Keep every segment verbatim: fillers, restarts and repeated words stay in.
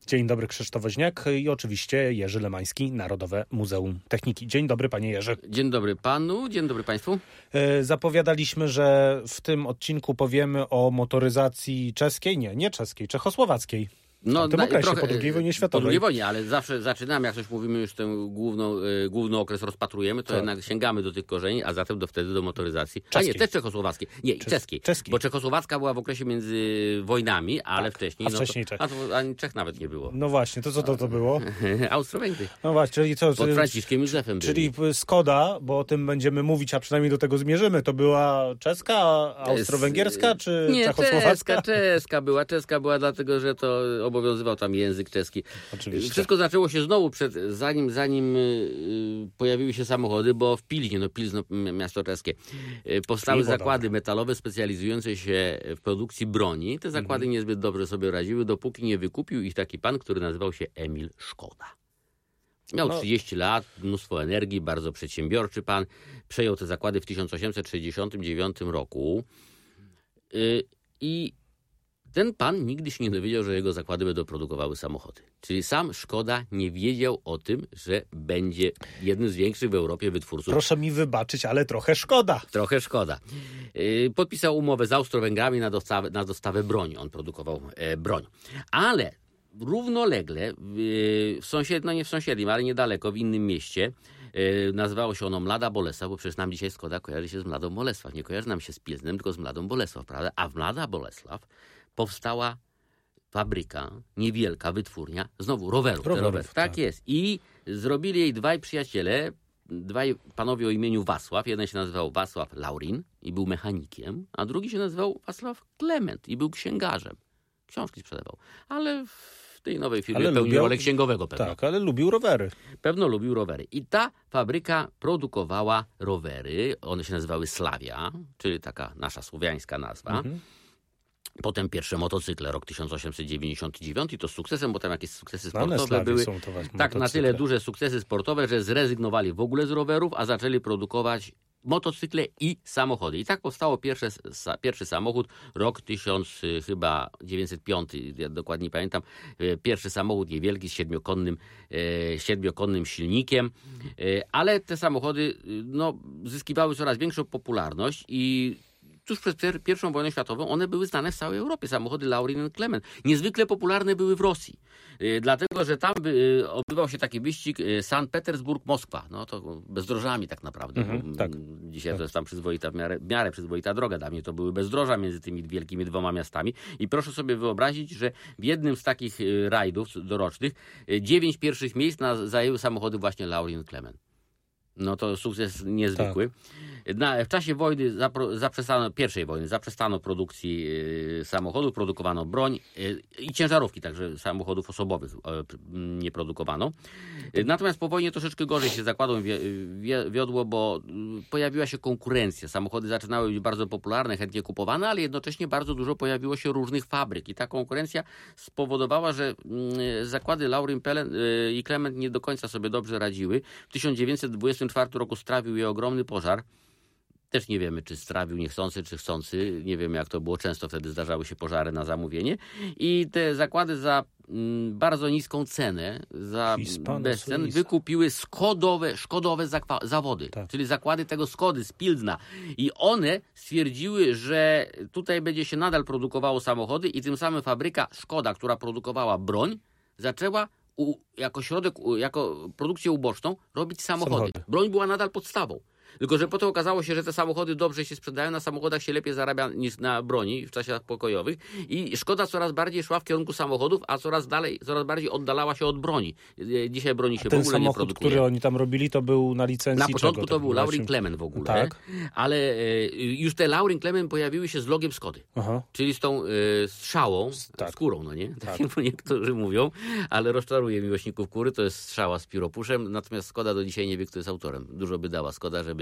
Dzień dobry, Krzysztof Woźniak i oczywiście Jerzy Lemański, Narodowe Muzeum Techniki. Dzień dobry, panie Jerzy. Dzień dobry panu, dzień dobry państwu. Zapowiadaliśmy, że w tym odcinku powiemy o motoryzacji czeskiej, nie, nie czeskiej, czechosłowackiej. No, w tym okresie, trochę, po drugiej wojnie światowej. Po drugiej wojnie, ale zawsze zaczynamy, jak coś mówimy, już ten główną, y, główny okres rozpatrujemy, to tak. jednak sięgamy do tych korzeni, a zatem do wtedy do motoryzacji. Czeskiej. A nie, też czechosłowackiej. Nie, Czes- czeskiej. czeskiej. Bo czechosłowacka była w okresie między wojnami, ale tak, wcześniej... A wcześniej no Czech. A to ani Czech nawet nie było. No właśnie, to co to, to było? Austro-Węgry. No właśnie, czyli co? Pod Franciszkiem Józefem Czyli byli. Skoda, bo o tym będziemy mówić, a przynajmniej do tego zmierzymy, to była czeska, austro-węgierska czy nie, czechosłowacka? czeska, czeska była. Czeska była dlatego, że to obowiązywał tam język czeski. Oczywiście. Wszystko zaczęło się znowu przed, zanim, zanim y, pojawiły się samochody, bo w Pilźnie, no Pilzno, miasto czeskie, y, powstały Piwo, zakłady dobra. metalowe specjalizujące się w produkcji broni. Te zakłady mhm. niezbyt dobrze sobie radziły, dopóki nie wykupił ich taki pan, który nazywał się Emil Szkoda. Miał no. trzydzieści lat, mnóstwo energii, bardzo przedsiębiorczy pan. Przejął te zakłady w tysiąc osiemset sześćdziesiątym dziewiątym roku y, i ten pan nigdy się nie dowiedział, że jego zakłady będą produkowały samochody. Czyli sam Szkoda nie wiedział o tym, że będzie jednym z większych w Europie wytwórców. Proszę mi wybaczyć, ale trochę szkoda. Trochę szkoda. Podpisał umowę z Austro-Węgrami na dostawę, na dostawę broni. On produkował broń. Ale równolegle w sąsiednim, no nie w sąsiednim, ale niedaleko, w innym mieście, nazywało się ono Mlada Bolesław, bo przecież nam dzisiaj Szkoda kojarzy się z Mladą Bolesław. Nie kojarzy nam się z Pilznem, tylko z Mladą Bolesław, prawda? A w Mlada Bolesław powstała fabryka, niewielka wytwórnia, znowu rowerów. rowerów rowery. tak. tak jest. I zrobili jej dwaj przyjaciele, dwaj panowie o imieniu Wacław. Jeden się nazywał Wacław Laurin i był mechanikiem, a drugi się nazywał Wacław Klement i był księgarzem. Książki sprzedawał. Ale w tej nowej firmie ale pełnił lubiał, rolę księgowego pewno. Tak, ale lubił rowery. Pewno lubił rowery. I ta fabryka produkowała rowery. One się nazywały Slavia, czyli taka nasza słowiańska nazwa. Mhm. Potem pierwsze motocykle, rok tysiąc osiemset dziewięćdziesiąty dziewiąty, to z sukcesem, bo tam jakieś sukcesy sportowe były. Są to tak, na tyle duże sukcesy sportowe, że zrezygnowali w ogóle z rowerów, a zaczęli produkować motocykle i samochody. I tak powstało pierwsze, pierwszy samochód, rok tysiąc dziewięćset piąty, ja dokładnie pamiętam, pierwszy samochód niewielki z siedmiokonnym, e, siedmiokonnym silnikiem, e, ale te samochody no, zyskiwały coraz większą popularność i tuż przed pierwszą wojną światową one były znane w całej Europie. Samochody Laurin i Klement. Niezwykle popularne były w Rosji. Yy, dlatego, że tam yy, odbywał się taki wyścig yy, Sankt Petersburg-Moskwa. No to bezdrożami tak naprawdę. Mhm, tak, Dzisiaj tak. to jest tam przyzwoita, w miarę, w miarę przyzwoita droga. Dawniej to były bezdroża między tymi wielkimi dwoma miastami. I proszę sobie wyobrazić, że w jednym z takich yy, rajdów dorocznych yy, dziewięć pierwszych miejsc na, zajęły samochody właśnie Laurin i Klement. No to sukces niezwykły. Tak. Na, w czasie wojny, zapro, zaprzestano, pierwszej wojny, zaprzestano produkcji y, samochodów, produkowano broń y, i ciężarówki, także samochodów osobowych y, nie produkowano. Y, natomiast po wojnie troszeczkę gorzej się zakładom wi, wi, wiodło, bo y, pojawiła się konkurencja. Samochody zaczynały być bardzo popularne, chętnie kupowane, ale jednocześnie bardzo dużo pojawiło się różnych fabryk. I ta konkurencja spowodowała, że y, zakłady Laurin y, i Klement nie do końca sobie dobrze radziły. W tysiąc dziewięćset dwudziestym czwartym roku strawił je ogromny pożar. Też nie wiemy, czy strawił niechcący, czy chcący. Nie wiemy, jak to było. Często wtedy zdarzały się pożary na zamówienie. I te zakłady za mm, bardzo niską cenę, za bezcen, wykupiły Skodowe, Szkodowe zakwa- zawody. Tak. Czyli zakłady tego Skody z Pilzna. I one stwierdziły, że tutaj będzie się nadal produkowało samochody i tym samym fabryka Szkoda, która produkowała broń, zaczęła u, jako środek, u, jako produkcję uboczną robić samochody. samochody. Broń była nadal podstawą. Tylko że potem okazało się, że te samochody dobrze się sprzedają, na samochodach się lepiej zarabia niż na broni w czasach pokojowych i Szkoda coraz bardziej szła w kierunku samochodów, a coraz dalej, coraz bardziej oddalała się od broni. Dzisiaj broni się a w ogóle nie produkuje. Ten samochód, który oni tam robili, to był na licencji Na początku czego? to był Laurin Klement w ogóle, tak. Ale e, już te Laurin Klement pojawiły się z logiem Skody. Aha. Czyli z tą e, strzałą, tak. skórą, no nie? Tak jak niektórzy mówią, ale rozczaruje miłośników kury, to jest strzała z pióropuszem, natomiast Skoda do dzisiaj nie wie, kto jest autorem. Dużo by dała Skoda, żeby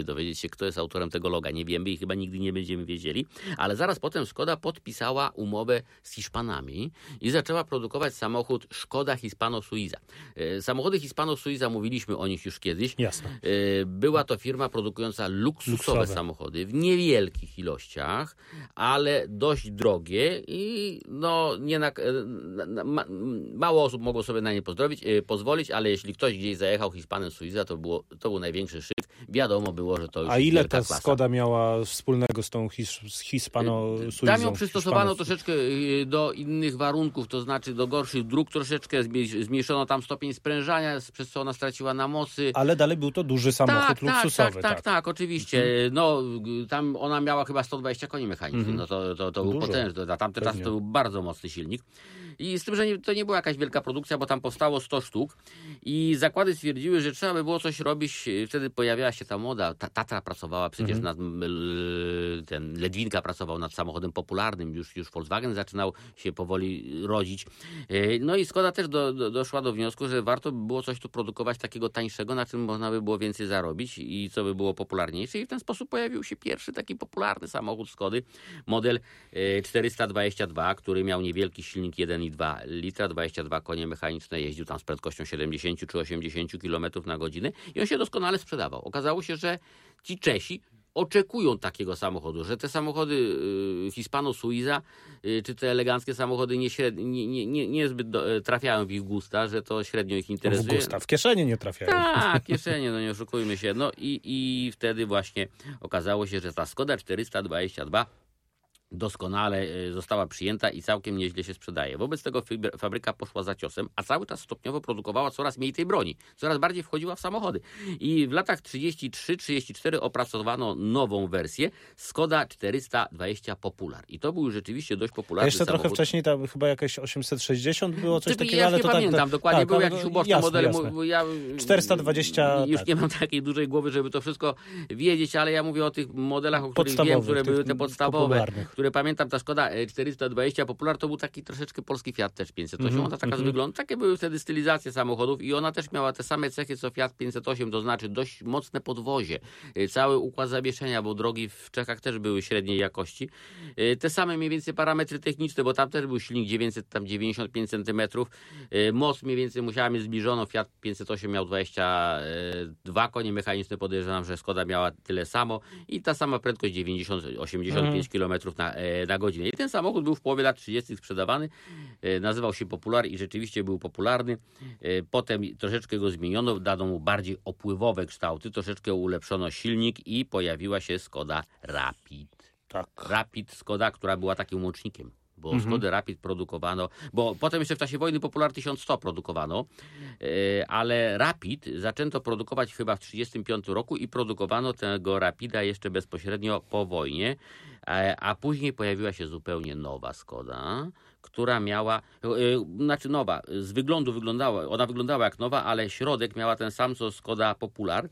żeby dowiedzieć się, kto jest autorem tego loga. Nie wiemy i chyba nigdy nie będziemy wiedzieli, ale zaraz potem Škoda podpisała umowę z Hiszpanami i zaczęła produkować samochód Škoda Hispano Suiza. Samochody Hispano Suiza, mówiliśmy o nich już kiedyś. Jasne. Była to firma produkująca luksusowe, luksusowe samochody w niewielkich ilościach, ale dość drogie i no nie na, na, ma, mało osób mogło sobie na nie pozdrowić, pozwolić, ale jeśli ktoś gdzieś zajechał Hiszpanem Suiza, to, było, to był największy szyk. Wiadomo było, że to już A ile ta klasa. Škoda miała wspólnego z tą his, z Hispano Suizą? Tam ją przystosowano Hiszpanów. troszeczkę do innych warunków, to znaczy do gorszych dróg troszeczkę, zmniejszono tam stopień sprężania, przez co ona straciła na mocy. Ale dalej był to duży samochód tak, luksusowy. Tak, tak, tak, tak, oczywiście. Mhm. No, tam ona miała chyba sto dwadzieścia koni mechanicznych, mhm. no to, to, to był potężny, na tamte czasy to był bardzo mocny silnik. I z tym, że nie, to nie była jakaś wielka produkcja, bo tam powstało sto sztuk i zakłady stwierdziły, że trzeba by było coś robić. Wtedy pojawiała się ta moda. Ta, Tatra pracowała przecież mhm. nad, ten Ledwinka pracował nad samochodem popularnym, już, już Volkswagen zaczynał się powoli rodzić. No i Škoda też do, do, doszła do wniosku, że warto by było coś tu produkować takiego tańszego, na czym można by było więcej zarobić i co by było popularniejsze. I w ten sposób pojawił się pierwszy taki popularny samochód Škody, model czterysta dwadzieścia dwa, który miał niewielki silnik jeden i dwa litra, dwadzieścia dwa konie mechaniczne, jeździł tam z prędkością siedemdziesiąt czy osiemdziesiąt kilometrów na godzinę i on się doskonale sprzedawał. Okazało się, że ci Czesi oczekują takiego samochodu, że te samochody y, Hispano Suiza, y, czy te eleganckie samochody nie, nie, nie, nie, niezbyt do, trafiają w ich gusta, że to średnio ich interesuje. W gusta, w kieszenie nie trafiają. Tak, kieszenie, no nie oszukujmy się. No i, i wtedy właśnie okazało się, że ta Škoda czterysta dwadzieścia dwa doskonale została przyjęta i całkiem nieźle się sprzedaje. Wobec tego fabryka poszła za ciosem, a cały czas stopniowo produkowała coraz mniej tej broni. Coraz bardziej wchodziła w samochody. I w latach trzydziestym trzecim trzydziestym czwartym opracowano nową wersję Škoda czterysta dwadzieścia Popular. I to był rzeczywiście dość popularny Jeszcze samochód. trochę wcześniej tam chyba jakieś osiemset sześćdziesiąt było coś Typy, takiego, ja ale nie to pamiętam tak, dokładnie, tak, był ale jakiś uboczny jasne, model. Jasne. Ja czterysta dwadzieścia już tak. nie mam takiej dużej głowy, żeby to wszystko wiedzieć, ale ja mówię o tych modelach, o których wiem, które były te podstawowe, które pamiętam. Ta Škoda czterysta dwadzieścia Popular to był taki troszeczkę polski Fiat też pięćset osiem. Mm-hmm. Ona taka mm-hmm. wygląda. Takie były wtedy stylizacje samochodów i ona też miała te same cechy co Fiat pięćset osiem, to znaczy dość mocne podwozie. Cały układ zawieszenia, bo drogi w Czechach też były średniej jakości. Te same mniej więcej parametry techniczne, bo tam też był silnik dziewięćset dziewięćdziesiąt pięć centymetrów. Moc mniej więcej musiała mieć zbliżoną. Fiat pięćset osiem miał dwadzieścia dwa konie mechaniczne. Podejrzewam, że Škoda miała tyle samo i ta sama prędkość dziewięćdziesiąt osiemdziesiąt pięć mm. kilometrów na, na godzinę. I ten samochód był w połowie lat trzydziestych sprzedawany, nazywał się Popular i rzeczywiście był popularny. Potem troszeczkę go zmieniono, dano mu bardziej opływowe kształty, troszeczkę ulepszono silnik i pojawiła się Škoda Rapid. Tak. Rapid Škoda, która była takim łącznikiem. Bo Mhm. Škodę Rapid produkowano, bo potem jeszcze w czasie wojny Popular tysiąc sto produkowano, ale Rapid zaczęto produkować chyba w tysiąc dziewięćset trzydziestym piątym roku i produkowano tego Rapida jeszcze bezpośrednio po wojnie, a później pojawiła się zupełnie nowa Škoda, która miała, znaczy nowa, z wyglądu wyglądała, ona wyglądała jak nowa, ale środek miała ten sam co Škoda Popular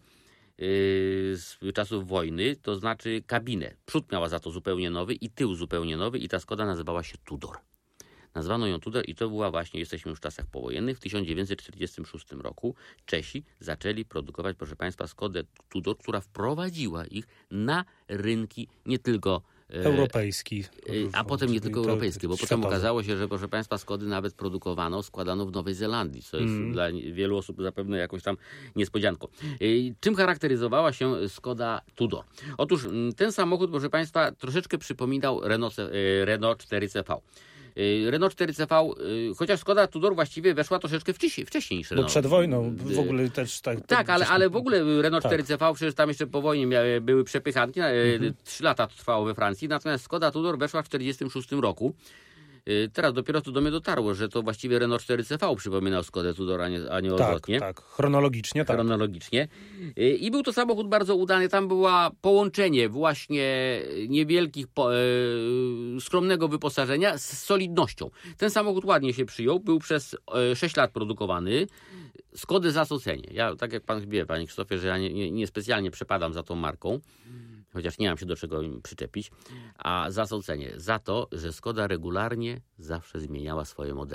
z czasów wojny, to znaczy kabinę. Przód miała za to zupełnie nowy i tył zupełnie nowy i ta Škoda nazywała się Tudor. Nazwano ją Tudor i to była właśnie, jesteśmy już w czasach powojennych, w tysiąc dziewięćset czterdziestym szóstym roku Czesi zaczęli produkować, proszę Państwa, Škodę Tudor, która wprowadziła ich na rynki nie tylko europejski. A potem nie tylko europejskie, bo potem okazało się, że proszę Państwa, Škody nawet produkowano, składano w Nowej Zelandii, co jest mm. dla wielu osób zapewne jakąś tam niespodzianką. Czym charakteryzowała się Škoda Tudor? Otóż ten samochód, proszę Państwa, troszeczkę przypominał Renault, Renault cztery C V. Renault cztery C V, chociaż Škoda Tudor właściwie weszła troszeczkę wcześniej, wcześniej niż Renault. Bo przed wojną w ogóle też tak. Tak, ale, ale w ogóle Renault tak. cztery C V, przecież tam jeszcze po wojnie miały, były przepychanki, mhm. trzy lata to trwało we Francji, natomiast Škoda Tudor weszła w tysiąc dziewięćset czterdziestym szóstym roku. Teraz dopiero tu do mnie dotarło, że to właściwie Renault cztery C V przypominał Škodę Tudor, a nie, a nie tak, odwrotnie. Tak, chronologicznie tak. Chronologicznie. I był to samochód bardzo udany. Tam była połączenie właśnie niewielkich, po, e, skromnego wyposażenia z solidnością. Ten samochód ładnie się przyjął. Był przez e, sześć lat produkowany. Škody za co cenię. Ja, tak jak pan wie, panie Krzysztofie, że ja nie, nie, nie specjalnie przepadam za tą marką. Chociaż nie mam się do czego im przyczepić. A za co cenię? Za to, że Škoda regularnie zawsze zmieniała swoje modele.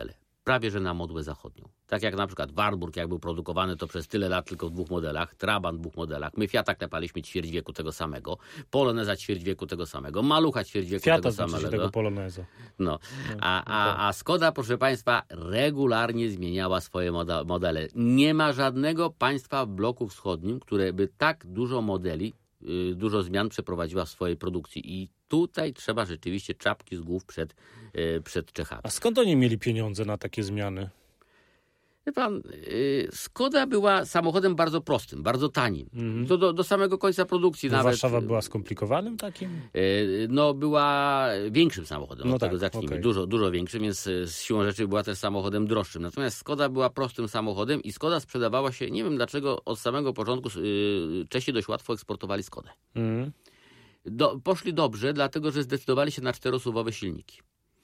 prawie że na modłę zachodnią. Tak jak na przykład Wartburg, jak był produkowany to przez tyle lat tylko w dwóch modelach, Trabant w dwóch modelach, my Fiata klepaliśmy ćwierć wieku tego samego, Poloneza ćwierć wieku tego samego, Malucha ćwierć wieku Fiata tego znaczy samego. tego Poloneza. No. A, a, a Skoda, proszę Państwa, regularnie zmieniała swoje modele. Nie ma żadnego państwa w bloku wschodnim, które by tak dużo modeli, dużo zmian przeprowadziła w swojej produkcji. I tutaj trzeba rzeczywiście czapki z głów przed, przed Czechami. A skąd oni mieli pieniądze na takie zmiany? Wie pan, Skoda była samochodem bardzo prostym, bardzo tanim. Mm-hmm. To do, do samego końca produkcji no nawet. Warszawa była skomplikowanym takim? No była większym samochodem, no od tak, tego zacznijmy. Okay. Dużo, dużo większym, więc z siłą rzeczy była też samochodem droższym. Natomiast Skoda była prostym samochodem i Skoda sprzedawała się, nie wiem dlaczego, od samego początku Czesi dość łatwo eksportowali Skodę. Mm. Do, poszli dobrze, dlatego że zdecydowali się na czterosuwowe silniki.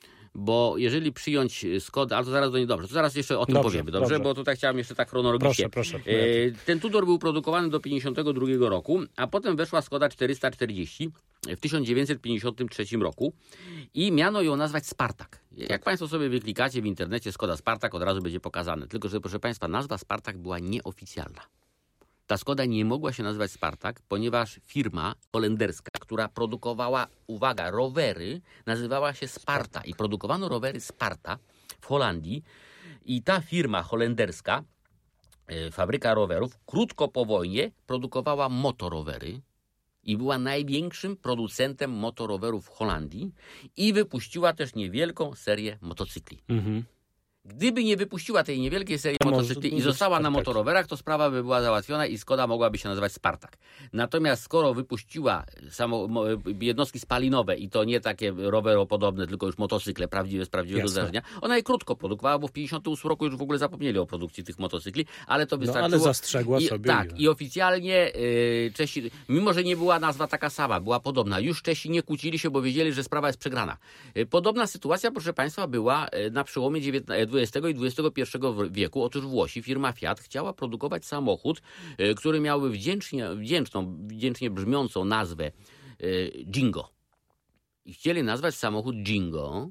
Bo jeżeli przyjąć Skodę, ale to zaraz do niej dobrze, to zaraz jeszcze o tym dobrze, powiemy, dobrze? dobrze? Bo tutaj chciałem jeszcze tak chronologicznie. Proszę, proszę. Ten Tudor był produkowany do pięćdziesiątego drugiego roku, a potem weszła Skoda czterysta czterdzieści w tysiąc dziewięćset pięćdziesiątym trzecim roku i miano ją nazwać Spartak. Jak tak. Państwo sobie wyklikacie w internecie Skoda Spartak, od razu będzie pokazane. Tylko że, proszę Państwa, nazwa Spartak była nieoficjalna. Ta Skoda nie mogła się nazywać Spartak, ponieważ firma holenderska, która produkowała, uwaga, rowery, nazywała się Sparta i produkowano rowery Sparta w Holandii i ta firma holenderska, e, fabryka rowerów, krótko po wojnie produkowała motorowery i była największym producentem motorowerów w Holandii i wypuściła też niewielką serię motocykli. Mhm. Gdyby nie wypuściła tej niewielkiej serii to motocykli i została na motorowerach, to sprawa by była załatwiona i Skoda mogłaby się nazywać Spartak. Natomiast skoro wypuściła samo, jednostki spalinowe i to nie takie roweropodobne, tylko już motocykle prawdziwe z prawdziwego Jasne. zdarzenia, ona je krótko produkowała, bo w pięćdziesiątym ósmym roku już w ogóle zapomnieli o produkcji tych motocykli, ale to wystarczyło. No, ale zastrzegła I, sobie. Tak, i oficjalnie y, Czesi, mimo że nie była nazwa taka sama, była podobna, już Czesi nie kłócili się, bo wiedzieli, że sprawa jest przegrana. Y, podobna sytuacja, proszę Państwa, była y, na przełomie dwudziestego i dwudziestego pierwszego wieku. Otóż Włosi, firma Fiat chciała produkować samochód, y, który miałby wdzięcznie, wdzięczną, wdzięcznie brzmiącą nazwę y, Jingo. I chcieli nazwać samochód Jingo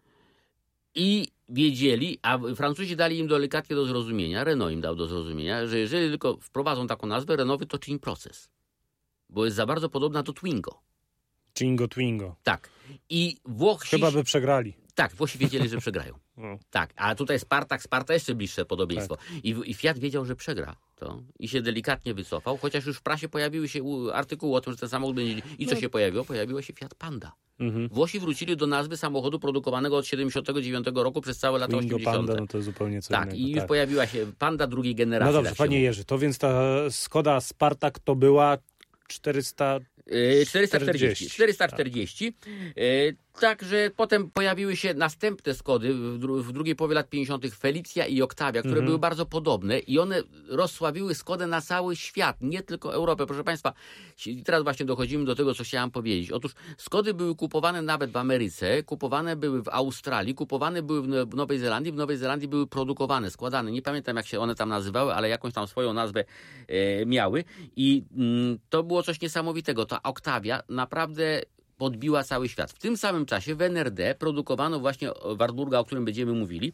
i wiedzieli, a Francuzi dali im delikatnie do zrozumienia, Renault im dał do zrozumienia, że jeżeli tylko wprowadzą taką nazwę, Renault wytoczy im proces. Bo jest za bardzo podobna do Twingo. Jingo Twingo. Tak. I Włosi... Chyba by przegrali. Tak, Włosi wiedzieli, że przegrają. No. Tak, a tutaj Spartak, Sparta jeszcze bliższe podobieństwo. Tak. I, I Fiat wiedział, że przegra to i się delikatnie wycofał, chociaż już w prasie pojawiły się artykuły o tym, że ten samochód będzie... I co no. się pojawiło? Pojawiło się Fiat Panda. Mhm. Włosi wrócili do nazwy samochodu produkowanego od siedemdziesiątego dziewiątego roku przez całe lata Twingo, osiemdziesiąte. Panda, no to zupełnie co tak, innego. I już tak. pojawiła się Panda drugiej generacji. No dobrze, tak panie mówi. Jerzy, to więc ta Skoda Spartak to była czterysta czterysta czterdzieści. czterysta czterdzieści. Także potem pojawiły się następne Skody w, dru- w drugiej połowie lat pięćdziesiątych. Felicia i Octavia, które mm-hmm. były bardzo podobne i one rozsławiły Skodę na cały świat, nie tylko Europę. Proszę Państwa, teraz właśnie dochodzimy do tego, co chciałem powiedzieć. Otóż Skody były kupowane nawet w Ameryce, kupowane były w Australii, kupowane były w Nowej Zelandii, w Nowej Zelandii były produkowane, składane. Nie pamiętam, jak się one tam nazywały, ale jakąś tam swoją nazwę e, miały i mm, to było coś niesamowitego. Ta Octavia naprawdę podbiła cały świat. W tym samym czasie w N R D produkowano właśnie Wartburga, o którym będziemy mówili.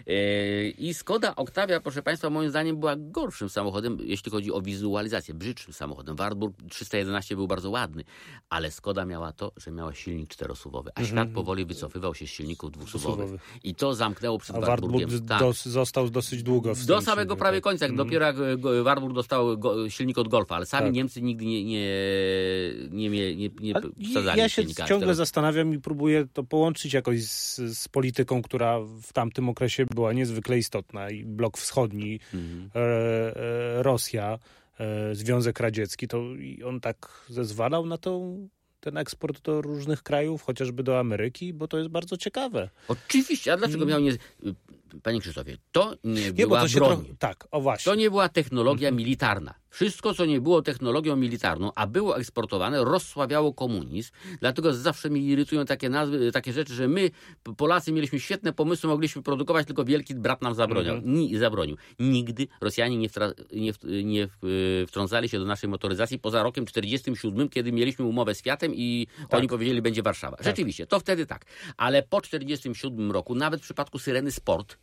I Skoda Octavia, proszę Państwa, moim zdaniem była gorszym samochodem, jeśli chodzi o wizualizację, brzydszym samochodem. Wartburg trzysta jedenaście był bardzo ładny, ale Skoda miała to, że miała silnik czterosuwowy, a świat mm-hmm. powoli wycofywał się z silników dwusuwowych. I to zamknęło przed a Wartburgiem. Wartburg tak. dos, został dosyć długo w Do samego prawie końca. Mm. Dopiero jak Wartburg dostał go, silnik od Golfa, ale sami tak. Niemcy nigdy nie, nie, nie, nie, nie, nie wsadzali ja się silnika. ciągle teraz. zastanawiam i próbuję to połączyć jakoś z, z polityką, która w tamtym okresie była niezwykle istotna. I blok wschodni, mm. e, e, Rosja, e, Związek Radziecki, to i on tak zezwalał na tą, ten eksport do różnych krajów, chociażby do Ameryki, bo to jest bardzo ciekawe. Oczywiście, a dlaczego miał nie... Panie Krzysztofie, to nie, nie była bo to się broń. Trochę, tak, o właśnie. To nie była technologia mm-hmm. militarna. Wszystko, co nie było technologią militarną, a było eksportowane, rozsławiało komunizm. Dlatego zawsze mnie irytują takie nazwy, takie rzeczy, że my, Polacy, mieliśmy świetne pomysły, mogliśmy produkować, tylko wielki brat nam zabronił. Mm-hmm. Ni, zabronił. Nigdy Rosjanie nie, wtra, nie, nie wtrącali się do naszej motoryzacji poza rokiem czterdziestym siódmym, kiedy mieliśmy umowę z Fiatem i tak. oni powiedzieli, będzie Warszawa. Tak. Rzeczywiście, to wtedy tak. Ale po czterdziestym siódmym roku, nawet w przypadku Syreny Sport,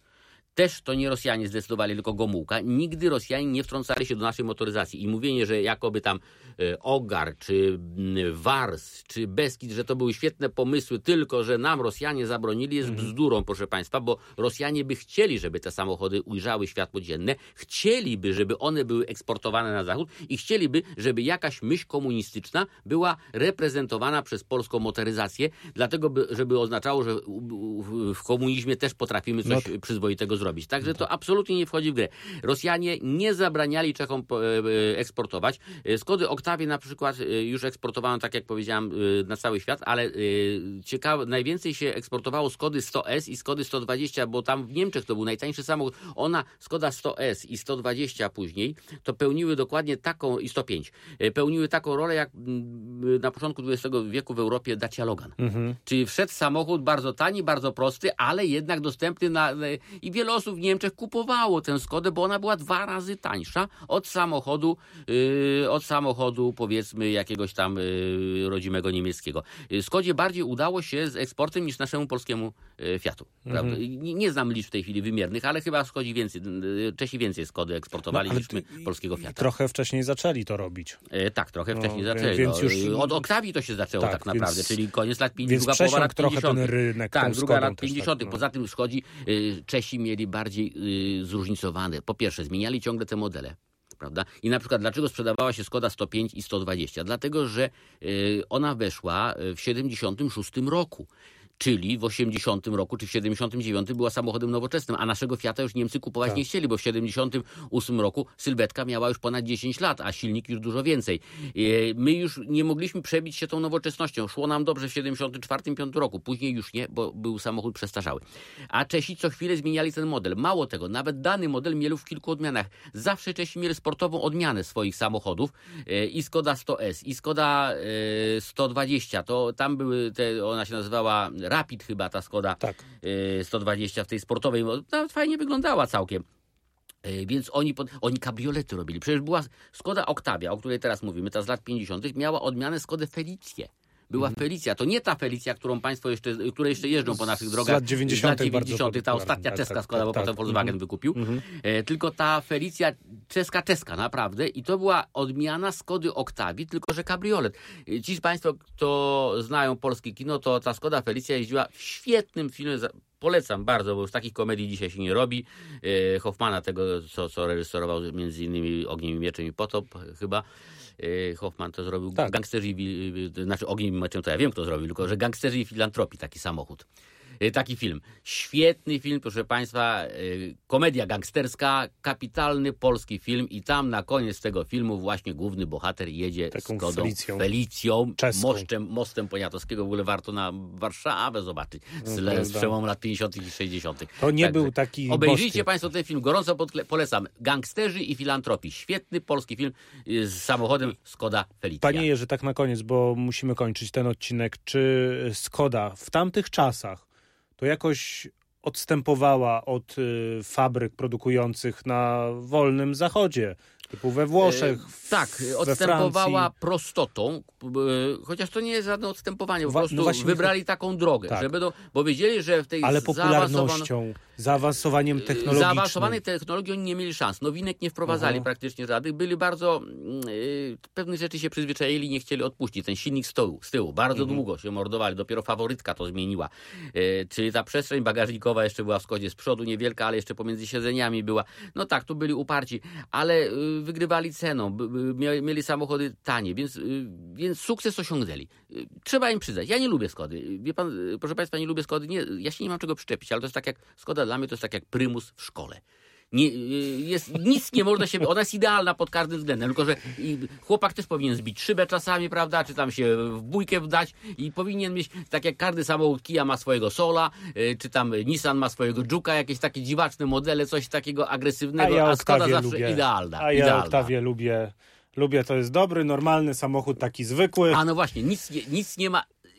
też to nie Rosjanie zdecydowali, tylko Gomułka. Nigdy Rosjanie nie wtrącali się do naszej motoryzacji. I mówienie, że jakoby tam e, Ogar, czy m, Wars, czy Beskid, że to były świetne pomysły, tylko że nam Rosjanie zabronili, jest Mhm. bzdurą, proszę państwa, bo Rosjanie by chcieli, żeby te samochody ujrzały światło dzienne, chcieliby, żeby one były eksportowane na zachód i chcieliby, żeby jakaś myśl komunistyczna była reprezentowana przez polską motoryzację, dlatego, by, żeby oznaczało, że u, u, w komunizmie też potrafimy coś No. przyzwoitego zrobić. Także to absolutnie nie wchodzi w grę. Rosjanie nie zabraniali Czechom eksportować. Skody Octavie na przykład już eksportowano, tak jak powiedziałem, na cały świat, ale ciekawe, najwięcej się eksportowało Skody sto S i Skody sto dwadzieścia, bo tam w Niemczech to był najtańszy samochód. Ona, Skoda sto S i sto dwadzieścia później, to pełniły dokładnie taką, i sto pięć, pełniły taką rolę, jak na początku dwudziestego wieku w Europie Dacia Logan. Mhm. Czyli wszedł samochód bardzo tani, bardzo prosty, ale jednak dostępny na... I wiele osób w Niemczech kupowało tę Skodę, bo ona była dwa razy tańsza od samochodu, yy, od samochodu powiedzmy jakiegoś tam yy, rodzimego niemieckiego. Skodzie bardziej udało się z eksportem niż naszemu polskiemu yy, Fiatu. Mhm. Nie, nie znam liczb w tej chwili wymiernych, ale chyba Skodzi więcej, yy, Czesi więcej Skody eksportowali no, niż my ty, polskiego Fiata. Trochę wcześniej zaczęli to robić. Yy, tak, trochę no, wcześniej zaczęli. Więc no. już... Od Octavii to się zaczęło tak, tak naprawdę, więc, czyli koniec lat pięćdziesiątych, druga połowa lat trochę pięćdziesiątych. ten rynek tak, druga lat też, pięćdziesiątych. tak, no. Poza tym Szkodzi, yy, Czesi mieli bardziej yy, zróżnicowane. Po pierwsze, zmieniali ciągle te modele. Prawda? I na przykład dlaczego sprzedawała się Skoda sto pięć i sto dwadzieścia? Dlatego, że yy, ona weszła w siedemdziesiątym szóstym roku. Czyli w osiemdziesiątym roku czy w siedemdziesiątym dziewiątym była samochodem nowoczesnym, a naszego Fiata już Niemcy kupować tak. nie chcieli, bo w siedemdziesiątym ósmym roku sylwetka miała już ponad dziesięć lat, a silnik już dużo więcej. My już nie mogliśmy przebić się tą nowoczesnością. Szło nam dobrze w siedemdziesiątym czwartym piątym roku, później już nie, bo był samochód przestarzały. A Czesi co chwilę zmieniali ten model. Mało tego, nawet dany model mieli w kilku odmianach. Zawsze Czesi mieli sportową odmianę swoich samochodów. I Skoda sto S, i Skoda sto dwadzieścia, to tam były te, ona się nazywała Rapid chyba ta Skoda tak. sto dwadzieścia w tej sportowej, nawet fajnie wyglądała całkiem. Więc oni, pod, oni kabriolety robili. Przecież była Skoda Octavia, o której teraz mówimy, ta z lat pięćdziesiątych, miała odmianę Skodę Felicję. Była mhm. Felicja. To nie ta Felicja, którą państwo jeszcze, które jeszcze jeżdżą po naszych drogach. Z lat dziewięćdziesiątych. Z lat dziewięćdziesiątych ta ostatnia tak, czeska tak, Skoda, tak, bo tak, potem tak. Volkswagen wykupił. Mhm. E, tylko ta Felicja czeska, czeska naprawdę. I to była odmiana Skody Octavii, tylko że kabriolet. E, ci z państwa, kto znają polskie kino, to ta Skoda Felicja jeździła w świetnym filmie. Polecam bardzo, bo już takich komedii dzisiaj się nie robi. E, Hoffmana, tego, co, co reżyserował między innymi Ogniem i Mieczem i Potop chyba. Hoffman to zrobił, tak. Gangsterzy i, znaczy Ogniem i Mieczem to ja wiem, kto zrobił, tylko że Gangsterzy i Filantropii, taki samochód. Taki film. Świetny film, proszę państwa, komedia gangsterska, kapitalny polski film i tam na koniec tego filmu właśnie główny bohater jedzie taką Skodą Felicją, Felicją mostem, mostem Poniatowskiego. W ogóle warto na Warszawę zobaczyć z, no, z przełomu lat pięćdziesiątych i sześćdziesiątych. To nie tak, był taki obejrzyjcie bosztyk. państwo ten film, gorąco podkle- polecam. Gangsterzy i Filantropii. Świetny polski film z samochodem Skoda Felicja. Panie Jerzy, tak na koniec, bo musimy kończyć ten odcinek. Czy Skoda w tamtych czasach to jakoś odstępowała od y, fabryk produkujących na wolnym zachodzie, typu we Włoszech, e, Tak, we odstępowała Francji. prostotą, e, chociaż to nie jest żadne odstępowanie, po Wa- prostu no właśnie, wybrali taką drogę, tak. żeby do, bo wiedzieli, że w tej Ale popularnością, zaawansowaniem technologicznym. Zaawansowanej technologii oni nie mieli szans. Nowinek nie wprowadzali Aha. praktycznie żadnych. Byli bardzo, yy, pewnych rzeczy się przyzwyczaili i nie chcieli odpuścić. Ten silnik z tyłu, z tyłu bardzo mhm. długo się mordowali. Dopiero faworytka to zmieniła. Yy, czyli ta przestrzeń bagażnikowa jeszcze była w Skodzie z przodu niewielka, ale jeszcze pomiędzy siedzeniami była. No tak, tu byli uparci, ale yy, wygrywali ceną. B, b, mieli samochody tanie, więc, yy, więc sukces osiągnęli. Yy, trzeba im przyznać. Ja nie lubię Skody. Wie pan, yy, proszę państwa, nie lubię Skody. Nie, ja się nie mam czego przyczepić, ale to jest tak jak Skoda dla mnie to jest tak jak prymus w szkole. Nie, jest, nic nie można się... Ona jest idealna pod każdym względem, tylko że chłopak też powinien zbić szybę czasami, prawda, czy tam się w bójkę wdać i powinien mieć, tak jak każdy samochód Kia ma swojego Sola, czy tam Nissan ma swojego Juke'a, jakieś takie dziwaczne modele, coś takiego agresywnego, a, ja a Skoda zawsze lubię. idealna. A ja idealna. Octavię lubię. Lubię, to jest dobry, normalny samochód, taki zwykły. A no właśnie, nic, nic nie ma...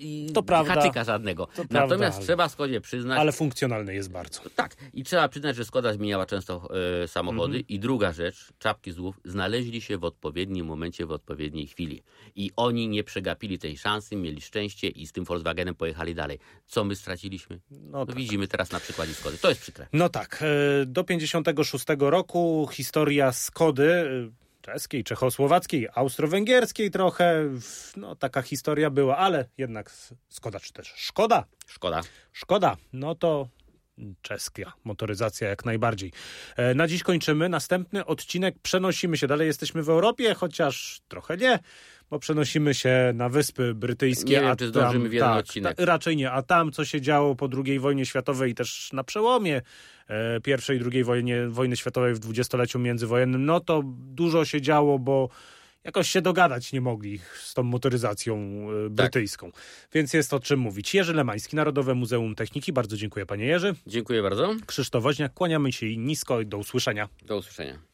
i to prawda. haczyka żadnego. To Natomiast prawda, ale... trzeba Skodzie przyznać... Ale funkcjonalny jest bardzo. Tak. I trzeba przyznać, że Skoda zmieniała często e, samochody. Mhm. I druga rzecz, czapki z głów, znaleźli się w odpowiednim momencie, w odpowiedniej chwili. I oni nie przegapili tej szansy, mieli szczęście i z tym Volkswagenem pojechali dalej. Co my straciliśmy? No, no tak. Widzimy teraz na przykładzie Skody. To jest przykre. No tak. Do pięćdziesiątego szóstego roku historia Skody, czeskiej, czechosłowackiej, austro-węgierskiej trochę, no taka historia była, ale jednak Skoda czy też Szkoda. Szkoda. Szkoda, no to czeska motoryzacja jak najbardziej. Na dziś kończymy. Następny odcinek przenosimy się. Dalej jesteśmy w Europie, chociaż trochę nie, bo przenosimy się na Wyspy Brytyjskie. Nie wiem, czy zdążymy w jeden tak, odcinek. Ta, raczej nie. A tam, co się działo po drugiej wojnie światowej i też na przełomie e, pierwszej i drugiej wojnie, wojny światowej w dwudziestoleciu międzywojennym, no to dużo się działo, bo jakoś się dogadać nie mogli z tą motoryzacją e, brytyjską. Tak. Więc jest o czym mówić. Jerzy Lemański, Narodowe Muzeum Techniki. Bardzo dziękuję, panie Jerzy. Dziękuję bardzo. Krzysztof Woźniak. Kłaniamy się nisko i do usłyszenia. Do usłyszenia.